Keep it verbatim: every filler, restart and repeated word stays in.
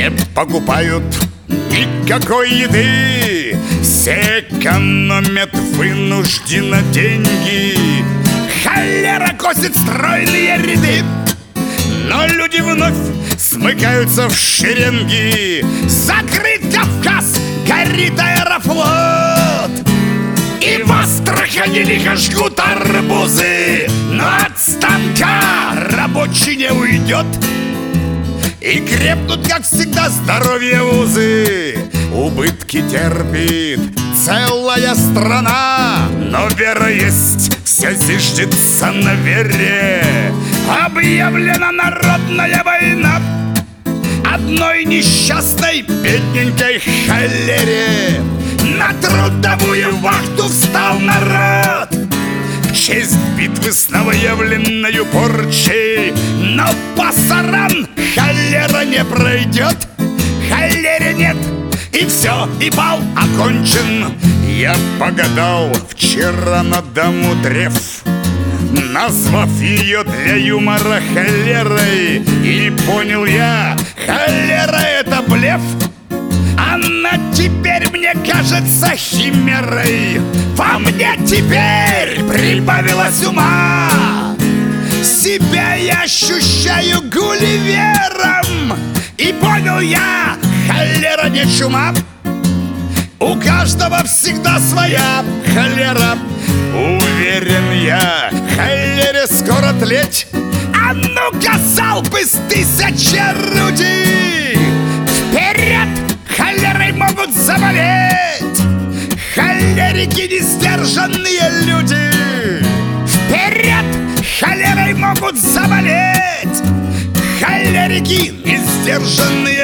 не покупают никакой еды. Все экономят вынужденно деньги. Холера косит стройные ряды, но люди вновь смыкаются в шеренги. Закрыт Кавказ, горит Аэрофлот, и в Астрахани лихо жгут арбузы. Но от станка рабочий не уйдет, и крепнут, как всегда, здоровье узы. Убытки терпит целая страна, но вера есть, все зиждется на вере. Объявлена народная война одной несчастной бедненькой холере. На трудовую вахту встал народ в честь битвы с новоявленною порчей. Но пасаран холера не пройдет, холере нет, и все, и бал окончен. Я погадал вчера на даму древ, назвав ее для юмора холерой, и понял я, холера это блеф. Она теперь мне кажется химерой. Во мне теперь прибавилось ума, себя я ощущаю Гулливером. И понял я, холера не чума, у каждого всегда своя холера. Уверен я, холере скоро тлеть. А ну-ка, залпы с тысячи орудий! Вперед! Холерой могут заболеть холерики, несдержанные люди. Вперед! Холерой могут заболеть холерики, несдержанные